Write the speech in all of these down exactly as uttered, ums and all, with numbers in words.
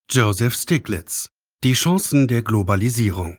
Joseph Stiglitz: Die Chancen der Globalisierung.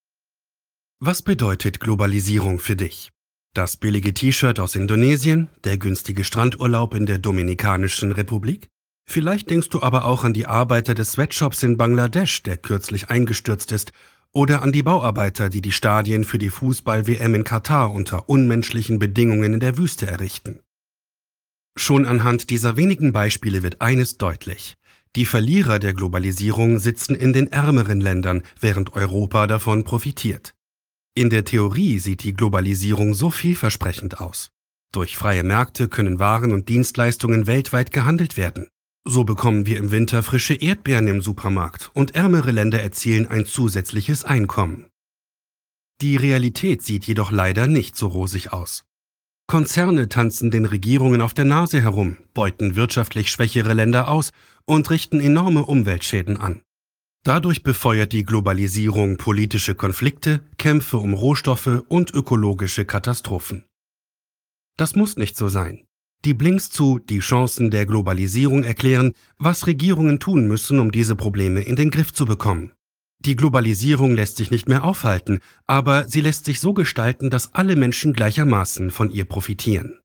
Was bedeutet Globalisierung für dich? Das billige T-Shirt aus Indonesien, der günstige Strandurlaub in der Dominikanischen Republik? Vielleicht denkst du aber auch an die Arbeiter des Sweatshops in Bangladesch, der kürzlich eingestürzt ist, oder an die Bauarbeiter, die die Stadien für die Fußball-W M in Katar unter unmenschlichen Bedingungen in der Wüste errichten. Schon anhand dieser wenigen Beispiele wird eines deutlich: Die Verlierer der Globalisierung sitzen in den ärmeren Ländern, während Europa davon profitiert. In der Theorie sieht die Globalisierung so vielversprechend aus. Durch freie Märkte können Waren und Dienstleistungen weltweit gehandelt werden. So bekommen wir im Winter frische Erdbeeren im Supermarkt und ärmere Länder erzielen ein zusätzliches Einkommen. Die Realität sieht jedoch leider nicht so rosig aus. Konzerne tanzen den Regierungen auf der Nase herum, beuten wirtschaftlich schwächere Länder aus und richten enorme Umweltschäden an. Dadurch befeuert die Globalisierung politische Konflikte, Kämpfe um Rohstoffe und ökologische Katastrophen. Das muss nicht so sein. Die Blinks zu Die Chancen der Globalisierung erklären, was Regierungen tun müssen, um diese Probleme in den Griff zu bekommen. Die Globalisierung lässt sich nicht mehr aufhalten, aber sie lässt sich so gestalten, dass alle Menschen gleichermaßen von ihr profitieren.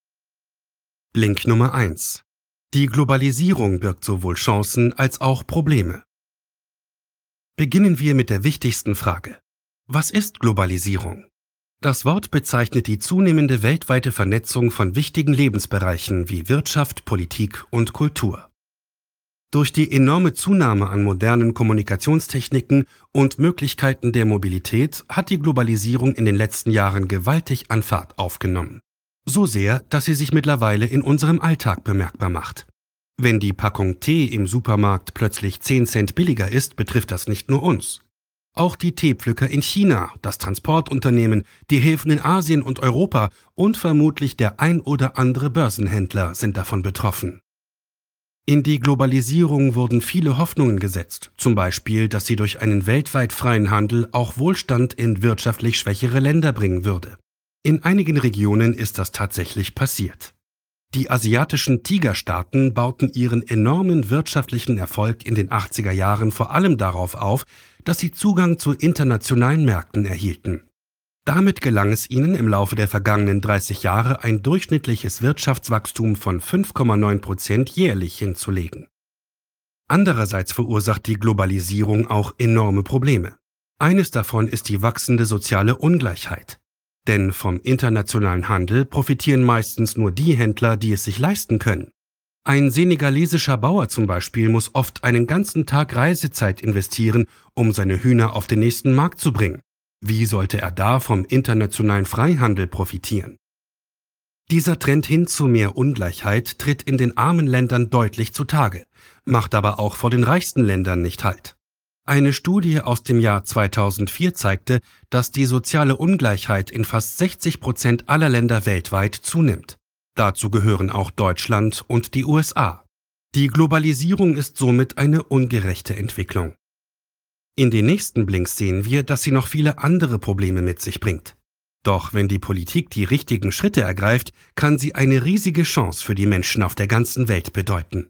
Blink Nummer eins: Die Globalisierung birgt sowohl Chancen als auch Probleme. Beginnen wir mit der wichtigsten Frage: Was ist Globalisierung? Das Wort bezeichnet die zunehmende weltweite Vernetzung von wichtigen Lebensbereichen wie Wirtschaft, Politik und Kultur. Durch die enorme Zunahme an modernen Kommunikationstechniken und Möglichkeiten der Mobilität hat die Globalisierung in den letzten Jahren gewaltig an Fahrt aufgenommen. So sehr, dass sie sich mittlerweile in unserem Alltag bemerkbar macht. Wenn die Packung Tee im Supermarkt plötzlich zehn Cent billiger ist, betrifft das nicht nur uns. Auch die Teepflücker in China, das Transportunternehmen, die Häfen in Asien und Europa und vermutlich der ein oder andere Börsenhändler sind davon betroffen. In die Globalisierung wurden viele Hoffnungen gesetzt, zum Beispiel, dass sie durch einen weltweit freien Handel auch Wohlstand in wirtschaftlich schwächere Länder bringen würde. In einigen Regionen ist das tatsächlich passiert. Die asiatischen Tigerstaaten bauten ihren enormen wirtschaftlichen Erfolg in den achtziger Jahren vor allem darauf auf, dass sie Zugang zu internationalen Märkten erhielten. Damit gelang es ihnen im Laufe der vergangenen dreißig Jahre ein durchschnittliches Wirtschaftswachstum von fünf Komma neun Prozent jährlich hinzulegen. Andererseits verursacht die Globalisierung auch enorme Probleme. Eines davon ist die wachsende soziale Ungleichheit. Denn vom internationalen Handel profitieren meistens nur die Händler, die es sich leisten können. Ein senegalesischer Bauer zum Beispiel muss oft einen ganzen Tag Reisezeit investieren, um seine Hühner auf den nächsten Markt zu bringen. Wie sollte er da vom internationalen Freihandel profitieren? Dieser Trend hin zu mehr Ungleichheit tritt in den armen Ländern deutlich zutage, macht aber auch vor den reichsten Ländern nicht Halt. Eine Studie aus dem Jahr zweitausendvier zeigte, dass die soziale Ungleichheit in fast sechzig Prozent aller Länder weltweit zunimmt. Dazu gehören auch Deutschland und die U S A. Die Globalisierung ist somit eine ungerechte Entwicklung. In den nächsten Blinks sehen wir, dass sie noch viele andere Probleme mit sich bringt. Doch wenn die Politik die richtigen Schritte ergreift, kann sie eine riesige Chance für die Menschen auf der ganzen Welt bedeuten.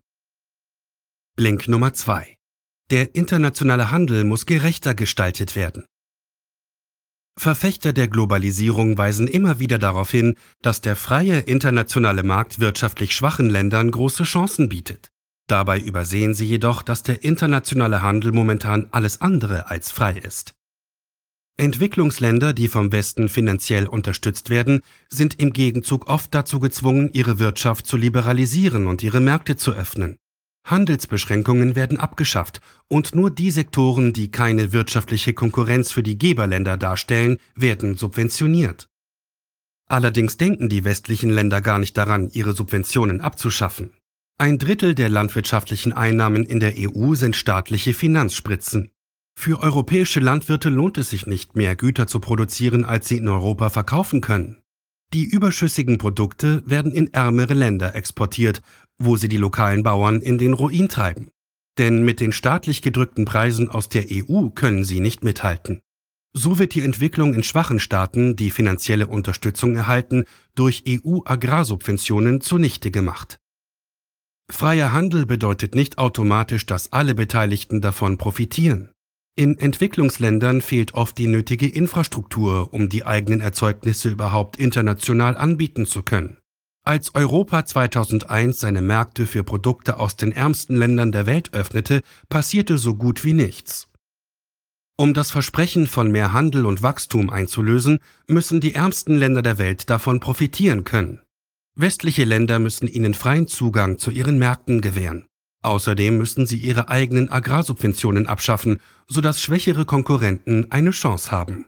Blink Nummer zwei: Der internationale Handel muss gerechter gestaltet werden. Verfechter der Globalisierung weisen immer wieder darauf hin, dass der freie internationale Markt wirtschaftlich schwachen Ländern große Chancen bietet. Dabei übersehen sie jedoch, dass der internationale Handel momentan alles andere als frei ist. Entwicklungsländer, die vom Westen finanziell unterstützt werden, sind im Gegenzug oft dazu gezwungen, ihre Wirtschaft zu liberalisieren und ihre Märkte zu öffnen. Handelsbeschränkungen werden abgeschafft und nur die Sektoren, die keine wirtschaftliche Konkurrenz für die Geberländer darstellen, werden subventioniert. Allerdings denken die westlichen Länder gar nicht daran, ihre Subventionen abzuschaffen. Ein Drittel der landwirtschaftlichen Einnahmen in der E U sind staatliche Finanzspritzen. Für europäische Landwirte lohnt es sich nicht mehr, Güter zu produzieren, als sie in Europa verkaufen können. Die überschüssigen Produkte werden in ärmere Länder exportiert, wo sie die lokalen Bauern in den Ruin treiben. Denn mit den staatlich gedrückten Preisen aus der E U können sie nicht mithalten. So wird die Entwicklung in schwachen Staaten, die finanzielle Unterstützung erhalten, durch E U-Agrarsubventionen zunichte gemacht. Freier Handel bedeutet nicht automatisch, dass alle Beteiligten davon profitieren. In Entwicklungsländern fehlt oft die nötige Infrastruktur, um die eigenen Erzeugnisse überhaupt international anbieten zu können. Als Europa zweitausendeins seine Märkte für Produkte aus den ärmsten Ländern der Welt öffnete, passierte so gut wie nichts. Um das Versprechen von mehr Handel und Wachstum einzulösen, müssen die ärmsten Länder der Welt davon profitieren können. Westliche Länder müssen ihnen freien Zugang zu ihren Märkten gewähren. Außerdem müssen sie ihre eigenen Agrarsubventionen abschaffen, sodass schwächere Konkurrenten eine Chance haben.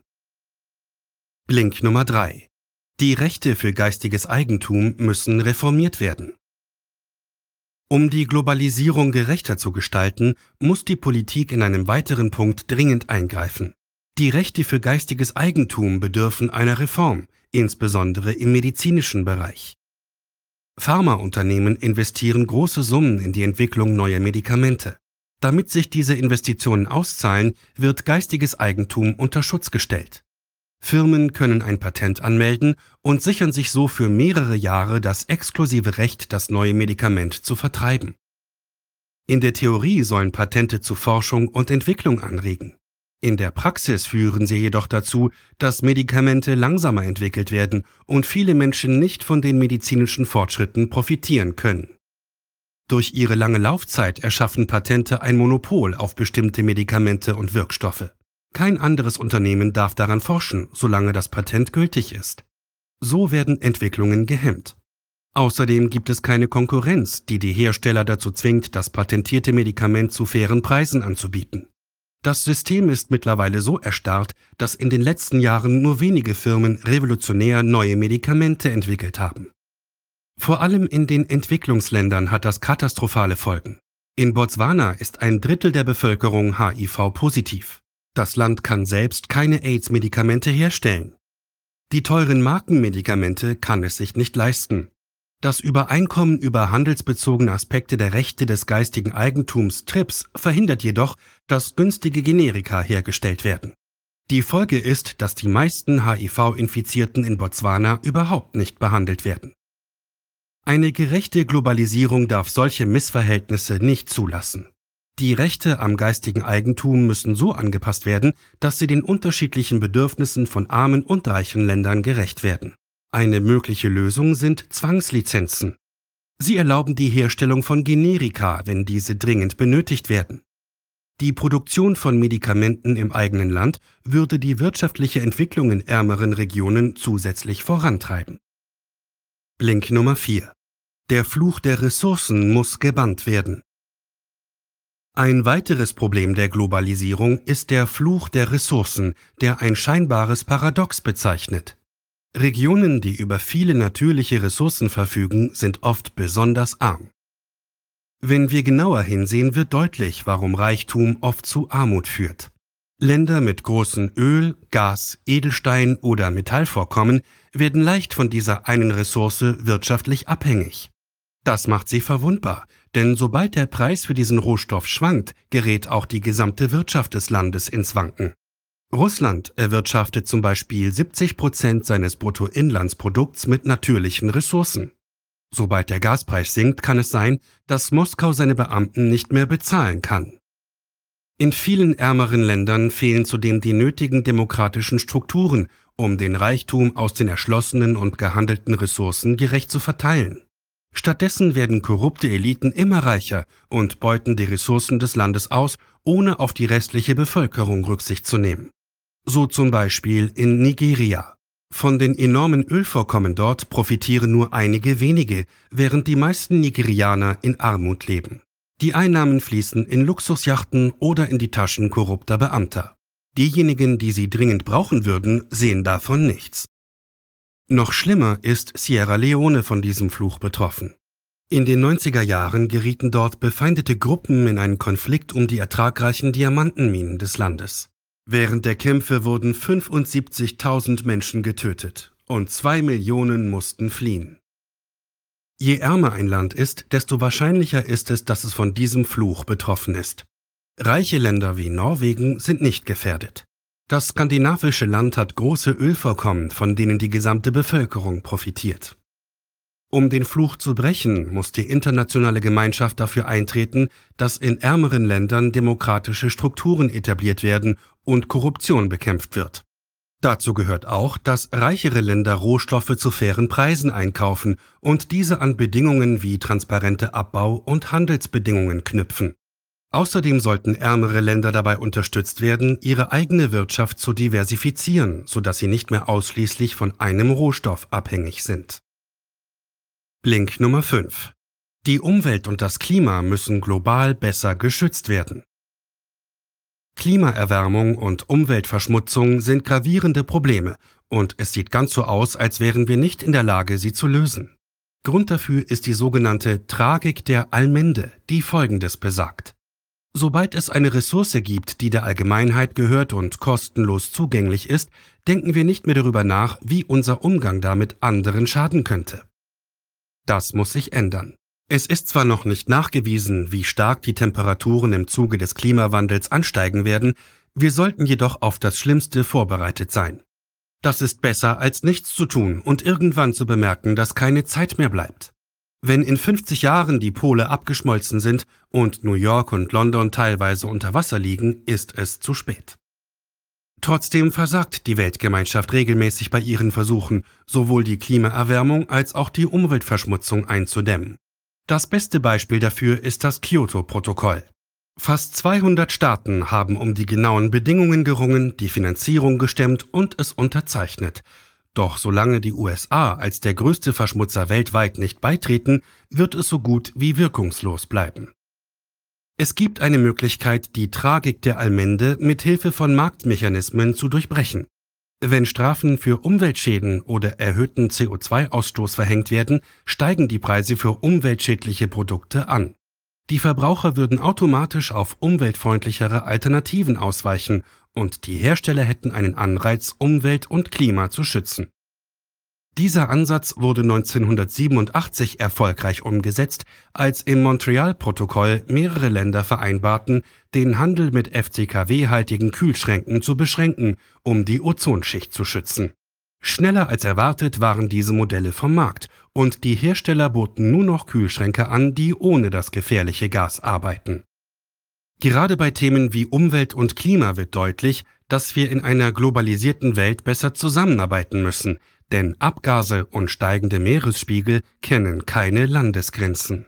Link Nummer drei. Die Rechte für geistiges Eigentum müssen reformiert werden. Um die Globalisierung gerechter zu gestalten, muss die Politik in einem weiteren Punkt dringend eingreifen. Die Rechte für geistiges Eigentum bedürfen einer Reform, insbesondere im medizinischen Bereich. Pharmaunternehmen investieren große Summen in die Entwicklung neuer Medikamente. Damit sich diese Investitionen auszahlen, wird geistiges Eigentum unter Schutz gestellt. Firmen können ein Patent anmelden und sichern sich so für mehrere Jahre das exklusive Recht, das neue Medikament zu vertreiben. In der Theorie sollen Patente zu Forschung und Entwicklung anregen. In der Praxis führen sie jedoch dazu, dass Medikamente langsamer entwickelt werden und viele Menschen nicht von den medizinischen Fortschritten profitieren können. Durch ihre lange Laufzeit erschaffen Patente ein Monopol auf bestimmte Medikamente und Wirkstoffe. Kein anderes Unternehmen darf daran forschen, solange das Patent gültig ist. So werden Entwicklungen gehemmt. Außerdem gibt es keine Konkurrenz, die die Hersteller dazu zwingt, das patentierte Medikament zu fairen Preisen anzubieten. Das System ist mittlerweile so erstarrt, dass in den letzten Jahren nur wenige Firmen revolutionär neue Medikamente entwickelt haben. Vor allem in den Entwicklungsländern hat das katastrophale Folgen. In Botswana ist ein Drittel der Bevölkerung H I V-positiv. Das Land kann selbst keine AIDS-Medikamente herstellen. Die teuren Markenmedikamente kann es sich nicht leisten. Das Übereinkommen über handelsbezogene Aspekte der Rechte des geistigen Eigentums TRIPS verhindert jedoch, dass günstige Generika hergestellt werden. Die Folge ist, dass die meisten H I V-Infizierten in Botswana überhaupt nicht behandelt werden. Eine gerechte Globalisierung darf solche Missverhältnisse nicht zulassen. Die Rechte am geistigen Eigentum müssen so angepasst werden, dass sie den unterschiedlichen Bedürfnissen von armen und reichen Ländern gerecht werden. Eine mögliche Lösung sind Zwangslizenzen. Sie erlauben die Herstellung von Generika, wenn diese dringend benötigt werden. Die Produktion von Medikamenten im eigenen Land würde die wirtschaftliche Entwicklung in ärmeren Regionen zusätzlich vorantreiben. Link Nummer vier. Der Fluch der Ressourcen muss gebannt werden. Ein weiteres Problem der Globalisierung ist der Fluch der Ressourcen, der ein scheinbares Paradox bezeichnet. Regionen, die über viele natürliche Ressourcen verfügen, sind oft besonders arm. Wenn wir genauer hinsehen, wird deutlich, warum Reichtum oft zu Armut führt. Länder mit großen Öl-, Gas-, Edelstein- oder Metallvorkommen werden leicht von dieser einen Ressource wirtschaftlich abhängig. Das macht sie verwundbar, denn sobald der Preis für diesen Rohstoff schwankt, gerät auch die gesamte Wirtschaft des Landes ins Wanken. Russland erwirtschaftet zum Beispiel siebzig Prozent seines Bruttoinlandsprodukts mit natürlichen Ressourcen. Sobald der Gaspreis sinkt, kann es sein, dass Moskau seine Beamten nicht mehr bezahlen kann. In vielen ärmeren Ländern fehlen zudem die nötigen demokratischen Strukturen, um den Reichtum aus den erschlossenen und gehandelten Ressourcen gerecht zu verteilen. Stattdessen werden korrupte Eliten immer reicher und beuten die Ressourcen des Landes aus, ohne auf die restliche Bevölkerung Rücksicht zu nehmen. So zum Beispiel in Nigeria. Von den enormen Ölvorkommen dort profitieren nur einige wenige, während die meisten Nigerianer in Armut leben. Die Einnahmen fließen in Luxusjachten oder in die Taschen korrupter Beamter. Diejenigen, die sie dringend brauchen würden, sehen davon nichts. Noch schlimmer ist Sierra Leone von diesem Fluch betroffen. In den neunziger Jahren gerieten dort befeindete Gruppen in einen Konflikt um die ertragreichen Diamantenminen des Landes. Während der Kämpfe wurden fünfundsiebzigtausend Menschen getötet und zwei Millionen mussten fliehen. Je ärmer ein Land ist, desto wahrscheinlicher ist es, dass es von diesem Fluch betroffen ist. Reiche Länder wie Norwegen sind nicht gefährdet. Das skandinavische Land hat große Ölvorkommen, von denen die gesamte Bevölkerung profitiert. Um den Fluch zu brechen, muss die internationale Gemeinschaft dafür eintreten, dass in ärmeren Ländern demokratische Strukturen etabliert werden und Korruption bekämpft wird. Dazu gehört auch, dass reichere Länder Rohstoffe zu fairen Preisen einkaufen und diese an Bedingungen wie transparente Abbau- und Handelsbedingungen knüpfen. Außerdem sollten ärmere Länder dabei unterstützt werden, ihre eigene Wirtschaft zu diversifizieren, sodass sie nicht mehr ausschließlich von einem Rohstoff abhängig sind. Link Nummer fünf. Die Umwelt und das Klima müssen global besser geschützt werden. Klimaerwärmung und Umweltverschmutzung sind gravierende Probleme und es sieht ganz so aus, als wären wir nicht in der Lage, sie zu lösen. Grund dafür ist die sogenannte Tragik der Allmende, die Folgendes besagt. Sobald es eine Ressource gibt, die der Allgemeinheit gehört und kostenlos zugänglich ist, denken wir nicht mehr darüber nach, wie unser Umgang damit anderen schaden könnte. Das muss sich ändern. Es ist zwar noch nicht nachgewiesen, wie stark die Temperaturen im Zuge des Klimawandels ansteigen werden, wir sollten jedoch auf das Schlimmste vorbereitet sein. Das ist besser, als nichts zu tun und irgendwann zu bemerken, dass keine Zeit mehr bleibt. Wenn in fünfzig Jahren die Pole abgeschmolzen sind und New York und London teilweise unter Wasser liegen, ist es zu spät. Trotzdem versagt die Weltgemeinschaft regelmäßig bei ihren Versuchen, sowohl die Klimaerwärmung als auch die Umweltverschmutzung einzudämmen. Das beste Beispiel dafür ist das Kyoto-Protokoll. Fast zweihundert Staaten haben um die genauen Bedingungen gerungen, die Finanzierung gestemmt und es unterzeichnet. Doch solange die U S A als der größte Verschmutzer weltweit nicht beitreten, wird es so gut wie wirkungslos bleiben. Es gibt eine Möglichkeit, die Tragik der Allmende mit Hilfe von Marktmechanismen zu durchbrechen. Wenn Strafen für Umweltschäden oder erhöhten C O zwei Ausstoß verhängt werden, steigen die Preise für umweltschädliche Produkte an. Die Verbraucher würden automatisch auf umweltfreundlichere Alternativen ausweichen und die Hersteller hätten einen Anreiz, Umwelt und Klima zu schützen. Dieser Ansatz wurde neunzehnhundertsiebenundachtzig erfolgreich umgesetzt, als im Montreal-Protokoll mehrere Länder vereinbarten, den Handel mit F C K W-haltigen Kühlschränken zu beschränken, um die Ozonschicht zu schützen. Schneller als erwartet waren diese Modelle vom Markt und die Hersteller boten nur noch Kühlschränke an, die ohne das gefährliche Gas arbeiten. Gerade bei Themen wie Umwelt und Klima wird deutlich, dass wir in einer globalisierten Welt besser zusammenarbeiten müssen, denn Abgase und steigende Meeresspiegel kennen keine Landesgrenzen.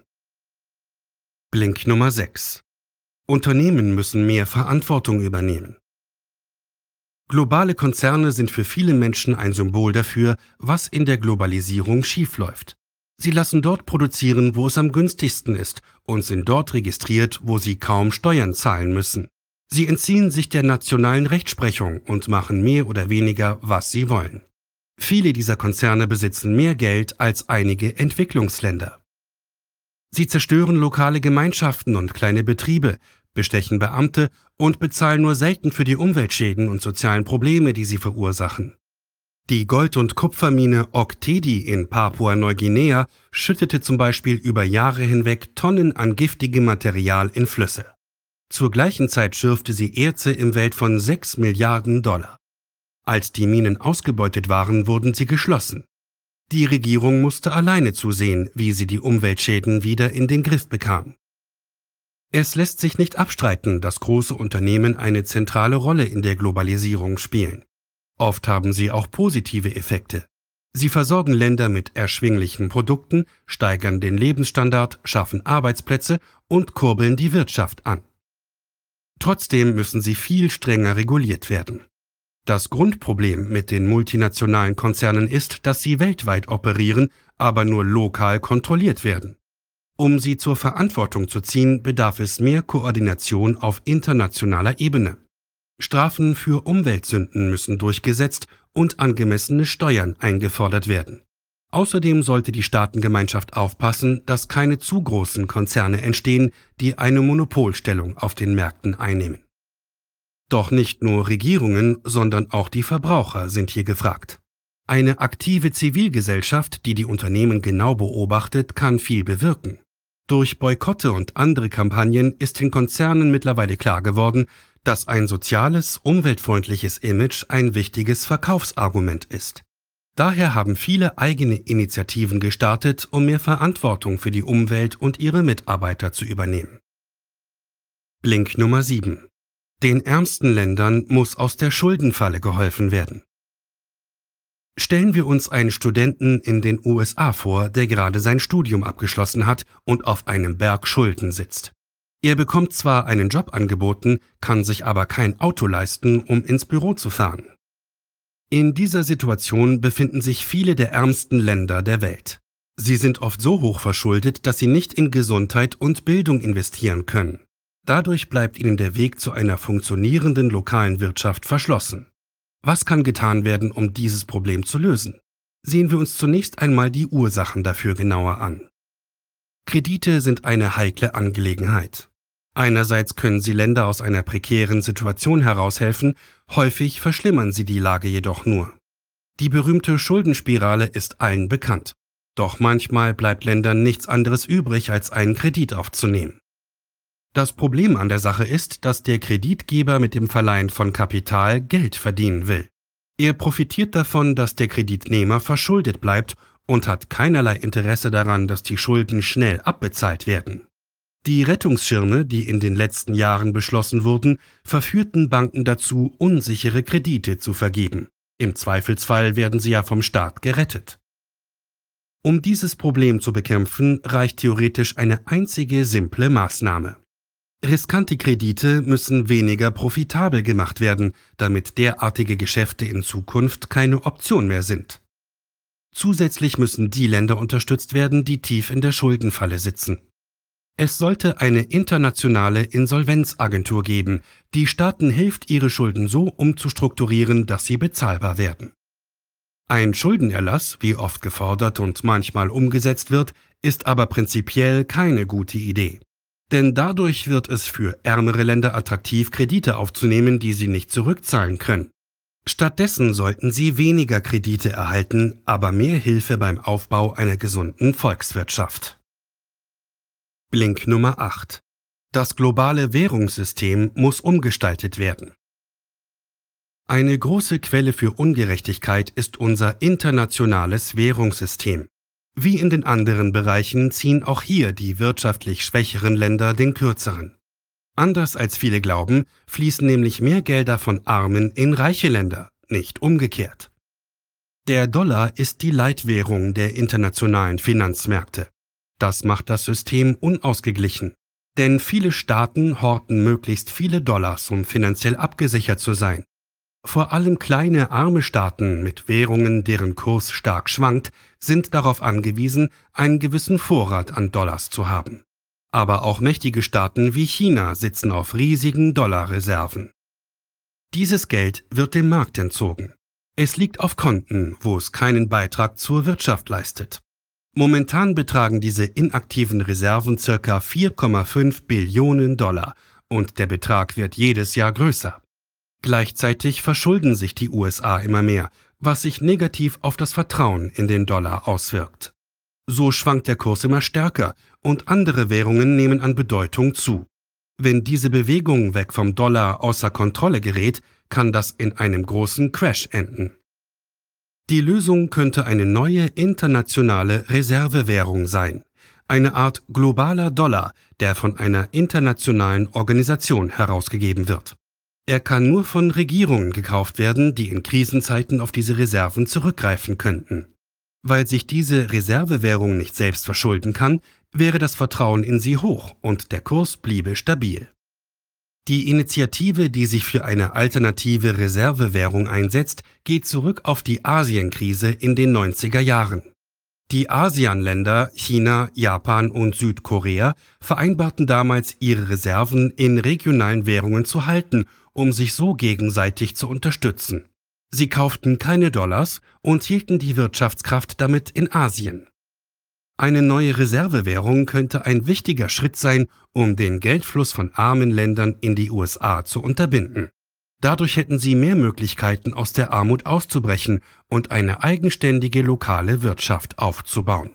Blink Nummer sechs. Unternehmen müssen mehr Verantwortung übernehmen. Globale Konzerne sind für viele Menschen ein Symbol dafür, was in der Globalisierung schiefläuft. Sie lassen dort produzieren, wo es am günstigsten ist und sind dort registriert, wo sie kaum Steuern zahlen müssen. Sie entziehen sich der nationalen Rechtsprechung und machen mehr oder weniger, was sie wollen. Viele dieser Konzerne besitzen mehr Geld als einige Entwicklungsländer. Sie zerstören lokale Gemeinschaften und kleine Betriebe, bestechen Beamte und bezahlen nur selten für die Umweltschäden und sozialen Probleme, die sie verursachen. Die Gold- und Kupfermine Ok Tedi in Papua-Neuguinea schüttete zum Beispiel über Jahre hinweg Tonnen an giftigem Material in Flüsse. Zur gleichen Zeit schürfte sie Erze im Wert von sechs Milliarden Dollar. Als die Minen ausgebeutet waren, wurden sie geschlossen. Die Regierung musste alleine zusehen, wie sie die Umweltschäden wieder in den Griff bekam. Es lässt sich nicht abstreiten, dass große Unternehmen eine zentrale Rolle in der Globalisierung spielen. Oft haben sie auch positive Effekte. Sie versorgen Länder mit erschwinglichen Produkten, steigern den Lebensstandard, schaffen Arbeitsplätze und kurbeln die Wirtschaft an. Trotzdem müssen sie viel strenger reguliert werden. Das Grundproblem mit den multinationalen Konzernen ist, dass sie weltweit operieren, aber nur lokal kontrolliert werden. Um sie zur Verantwortung zu ziehen, bedarf es mehr Koordination auf internationaler Ebene. Strafen für Umweltsünden müssen durchgesetzt und angemessene Steuern eingefordert werden. Außerdem sollte die Staatengemeinschaft aufpassen, dass keine zu großen Konzerne entstehen, die eine Monopolstellung auf den Märkten einnehmen. Doch nicht nur Regierungen, sondern auch die Verbraucher sind hier gefragt. Eine aktive Zivilgesellschaft, die die Unternehmen genau beobachtet, kann viel bewirken. Durch Boykotte und andere Kampagnen ist den Konzernen mittlerweile klar geworden, dass ein soziales, umweltfreundliches Image ein wichtiges Verkaufsargument ist. Daher haben viele eigene Initiativen gestartet, um mehr Verantwortung für die Umwelt und ihre Mitarbeiter zu übernehmen. Link Nummer sieben. Den ärmsten Ländern muss aus der Schuldenfalle geholfen werden. Stellen wir uns einen Studenten in den U S A vor, der gerade sein Studium abgeschlossen hat und auf einem Berg Schulden sitzt. Er bekommt zwar einen Job angeboten, kann sich aber kein Auto leisten, um ins Büro zu fahren. In dieser Situation befinden sich viele der ärmsten Länder der Welt. Sie sind oft so hoch verschuldet, dass sie nicht in Gesundheit und Bildung investieren können. Dadurch bleibt ihnen der Weg zu einer funktionierenden lokalen Wirtschaft verschlossen. Was kann getan werden, um dieses Problem zu lösen? Sehen wir uns zunächst einmal die Ursachen dafür genauer an. Kredite sind eine heikle Angelegenheit. Einerseits können sie Länder aus einer prekären Situation heraushelfen, häufig verschlimmern sie die Lage jedoch nur. Die berühmte Schuldenspirale ist allen bekannt. Doch manchmal bleibt Ländern nichts anderes übrig, als einen Kredit aufzunehmen. Das Problem an der Sache ist, dass der Kreditgeber mit dem Verleihen von Kapital Geld verdienen will. Er profitiert davon, dass der Kreditnehmer verschuldet bleibt und hat keinerlei Interesse daran, dass die Schulden schnell abbezahlt werden. Die Rettungsschirme, die in den letzten Jahren beschlossen wurden, verführten Banken dazu, unsichere Kredite zu vergeben. Im Zweifelsfall werden sie ja vom Staat gerettet. Um dieses Problem zu bekämpfen, reicht theoretisch eine einzige simple Maßnahme. Riskante Kredite müssen weniger profitabel gemacht werden, damit derartige Geschäfte in Zukunft keine Option mehr sind. Zusätzlich müssen die Länder unterstützt werden, die tief in der Schuldenfalle sitzen. Es sollte eine internationale Insolvenzagentur geben, die Staaten hilft, ihre Schulden so umzustrukturieren, dass sie bezahlbar werden. Ein Schuldenerlass, wie oft gefordert und manchmal umgesetzt wird, ist aber prinzipiell keine gute Idee. Denn dadurch wird es für ärmere Länder attraktiv, Kredite aufzunehmen, die sie nicht zurückzahlen können. Stattdessen sollten sie weniger Kredite erhalten, aber mehr Hilfe beim Aufbau einer gesunden Volkswirtschaft. Link Nummer acht. Das globale Währungssystem muss umgestaltet werden. Eine große Quelle für Ungerechtigkeit ist unser internationales Währungssystem. Wie in den anderen Bereichen ziehen auch hier die wirtschaftlich schwächeren Länder den kürzeren. Anders als viele glauben, fließen nämlich mehr Gelder von Armen in reiche Länder, nicht umgekehrt. Der Dollar ist die Leitwährung der internationalen Finanzmärkte. Das macht das System unausgeglichen. Denn viele Staaten horten möglichst viele Dollars, um finanziell abgesichert zu sein. Vor allem kleine, arme Staaten mit Währungen, deren Kurs stark schwankt, sind darauf angewiesen, einen gewissen Vorrat an Dollars zu haben. Aber auch mächtige Staaten wie China sitzen auf riesigen Dollarreserven. Dieses Geld wird dem Markt entzogen. Es liegt auf Konten, wo es keinen Beitrag zur Wirtschaft leistet. Momentan betragen diese inaktiven Reserven ca. vier Komma fünf Billionen Dollar und der Betrag wird jedes Jahr größer. Gleichzeitig verschulden sich die U S A immer mehr, was sich negativ auf das Vertrauen in den Dollar auswirkt. So schwankt der Kurs immer stärker und andere Währungen nehmen an Bedeutung zu. Wenn diese Bewegung weg vom Dollar außer Kontrolle gerät, kann das in einem großen Crash enden. Die Lösung könnte eine neue internationale Reservewährung sein, eine Art globaler Dollar, der von einer internationalen Organisation herausgegeben wird. Er kann nur von Regierungen gekauft werden, die in Krisenzeiten auf diese Reserven zurückgreifen könnten. Weil sich diese Reservewährung nicht selbst verschulden kann, wäre das Vertrauen in sie hoch und der Kurs bliebe stabil. Die Initiative, die sich für eine alternative Reservewährung einsetzt, geht zurück auf die Asienkrise in den neunziger Jahren. Die ASEAN-Länder, China, Japan und Südkorea, vereinbarten damals, ihre Reserven in regionalen Währungen zu halten, um sich so gegenseitig zu unterstützen. Sie kauften keine Dollars und hielten die Wirtschaftskraft damit in Asien. Eine neue Reservewährung könnte ein wichtiger Schritt sein, um den Geldfluss von armen Ländern in die U S A zu unterbinden. Dadurch hätten sie mehr Möglichkeiten, aus der Armut auszubrechen und eine eigenständige lokale Wirtschaft aufzubauen.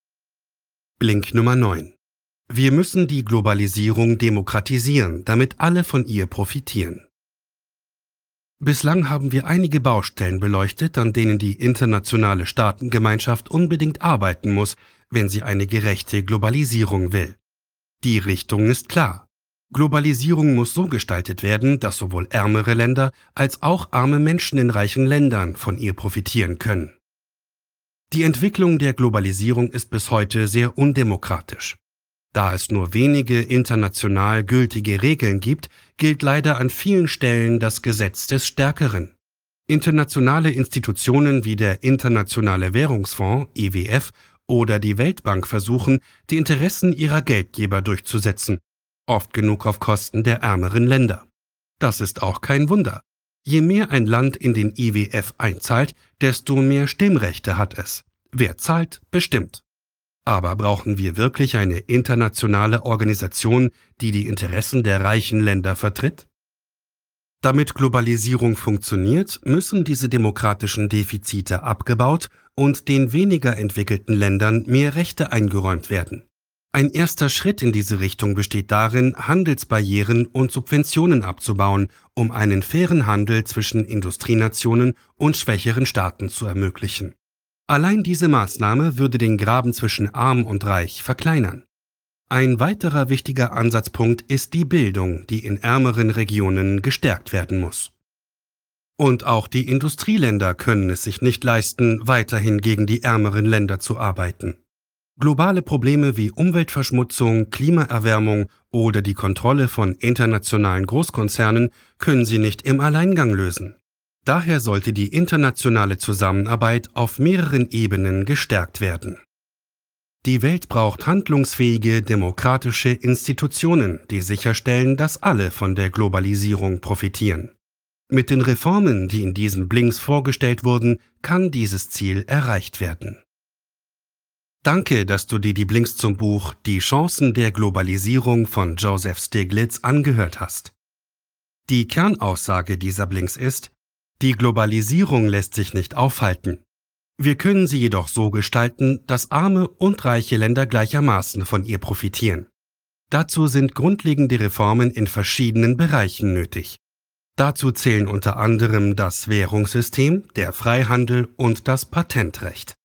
Link Nummer neun. Wir müssen die Globalisierung demokratisieren, damit alle von ihr profitieren. Bislang haben wir einige Baustellen beleuchtet, an denen die internationale Staatengemeinschaft unbedingt arbeiten muss, wenn sie eine gerechte Globalisierung will. Die Richtung ist klar. Globalisierung muss so gestaltet werden, dass sowohl ärmere Länder als auch arme Menschen in reichen Ländern von ihr profitieren können. Die Entwicklung der Globalisierung ist bis heute sehr undemokratisch. Da es nur wenige international gültige Regeln gibt, gilt leider an vielen Stellen das Gesetz des Stärkeren. Internationale Institutionen wie der Internationale Währungsfonds I W F oder die Weltbank versuchen, die Interessen ihrer Geldgeber durchzusetzen, oft genug auf Kosten der ärmeren Länder. Das ist auch kein Wunder. Je mehr ein Land in den I W F einzahlt, desto mehr Stimmrechte hat es. Wer zahlt, bestimmt. Aber brauchen wir wirklich eine internationale Organisation, die die Interessen der reichen Länder vertritt? Damit Globalisierung funktioniert, müssen diese demokratischen Defizite abgebaut und den weniger entwickelten Ländern mehr Rechte eingeräumt werden. Ein erster Schritt in diese Richtung besteht darin, Handelsbarrieren und Subventionen abzubauen, um einen fairen Handel zwischen Industrienationen und schwächeren Staaten zu ermöglichen. Allein diese Maßnahme würde den Graben zwischen Arm und Reich verkleinern. Ein weiterer wichtiger Ansatzpunkt ist die Bildung, die in ärmeren Regionen gestärkt werden muss. Und auch die Industrieländer können es sich nicht leisten, weiterhin gegen die ärmeren Länder zu arbeiten. Globale Probleme wie Umweltverschmutzung, Klimaerwärmung oder die Kontrolle von internationalen Großkonzernen können sie nicht im Alleingang lösen. Daher sollte die internationale Zusammenarbeit auf mehreren Ebenen gestärkt werden. Die Welt braucht handlungsfähige, demokratische Institutionen, die sicherstellen, dass alle von der Globalisierung profitieren. Mit den Reformen, die in diesen Blinks vorgestellt wurden, kann dieses Ziel erreicht werden. Danke, dass du dir die Blinks zum Buch Die Chancen der Globalisierung von Joseph Stiglitz angehört hast. Die Kernaussage dieser Blinks ist: Die Globalisierung lässt sich nicht aufhalten. Wir können sie jedoch so gestalten, dass arme und reiche Länder gleichermaßen von ihr profitieren. Dazu sind grundlegende Reformen in verschiedenen Bereichen nötig. Dazu zählen unter anderem das Währungssystem, der Freihandel und das Patentrecht.